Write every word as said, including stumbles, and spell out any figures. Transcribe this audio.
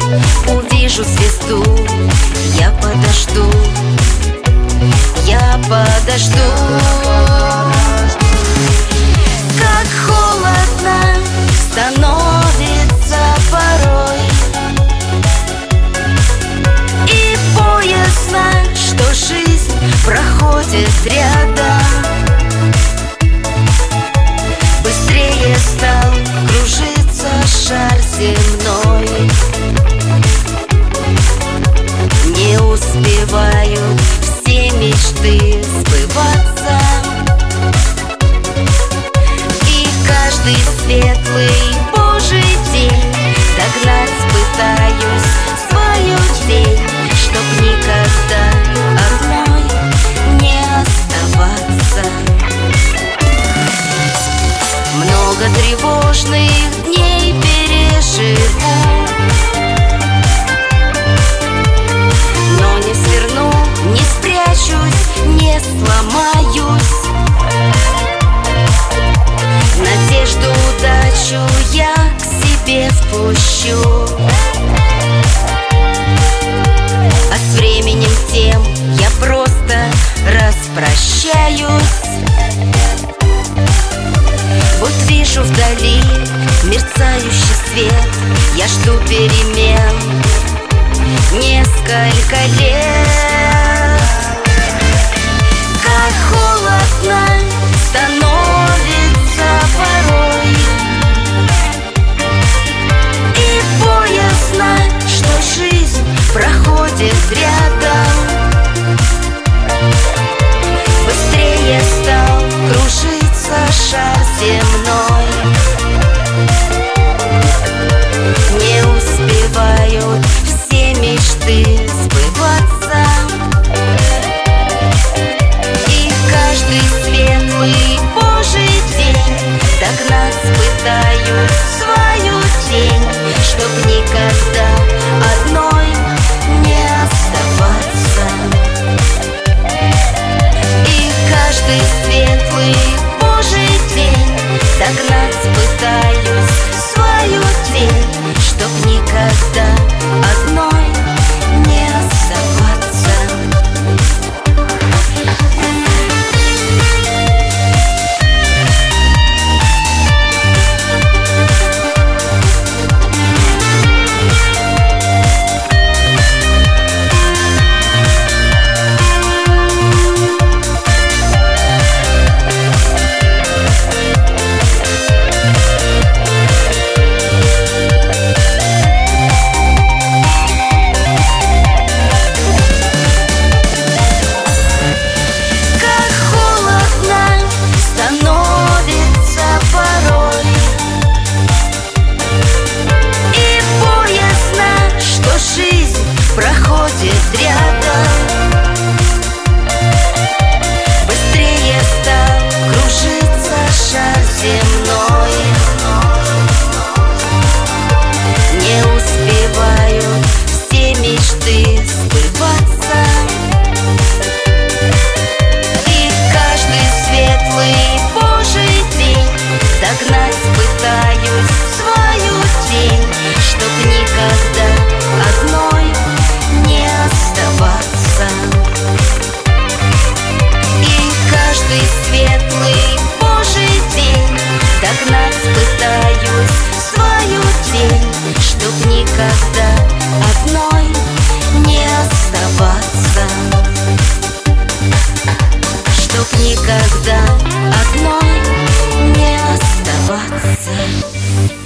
увижу звезду, я подожду, я подожду. Как холодно становится порой, и боязно, что жизнь проходит рядом. Быстрее стал кружиться шар земной, не успевают все мечты сбываться, и каждый светлый Божий день догнать пытаюсь свою тень, чтоб никогда одной не оставаться. Много тревожных дней переживу, но не сверну, не спрячусь, не сломаюсь. Надежду, удачу я к себе впущу, а с временем тем я просто распрощаюсь. Вот вижу вдали мерцающий свет, я жду перемен несколько лет. Как холодно становится порой, и боязно, что жизнь проходит рядом. Быстрее стал кружиться шар земной, не успевают все мечты сбываться, и каждый светлый Божий день догнать пытаюсь свою тень, чтоб никогда одной не оставаться. И каждый светлый Божий день догнать пытаюсь свою тень, чтоб никогда одной не оставаться. Проходит рядом, быстрее стал кружиться шар земной, не успевают все мечты сбываться, и каждый светлый Божий день догнать пытаюсь свою тень, чтоб никогда одной не оставаться. И каждый светлый Божий день догнать пытаюсь свою тень, чтоб никогда одной не оставаться, чтоб никогда одной не оставаться.